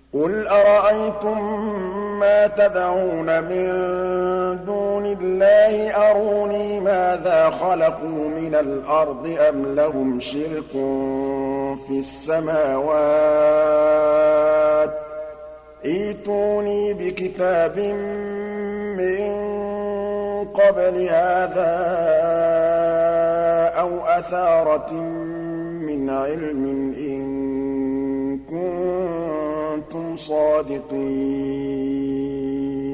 قُلْ أَرَأَيْتُم مَّا تَدْعُونَ مِن دُونِ اللَّهِ أَرُونِي مَاذَا خَلَقُوا مِنَ الْأَرْضِ أَمْ لَهُمْ شِرْكٌ فِي السَّمَاوَاتِ ۖ ائْتُونِي بِكِتَابٍ مِّن قَبْلِ هَٰذَا أَوْ أَثَارَةٍ مِّنْ عِلْمٍ إِن كُنتُمْ صَادِقِينَ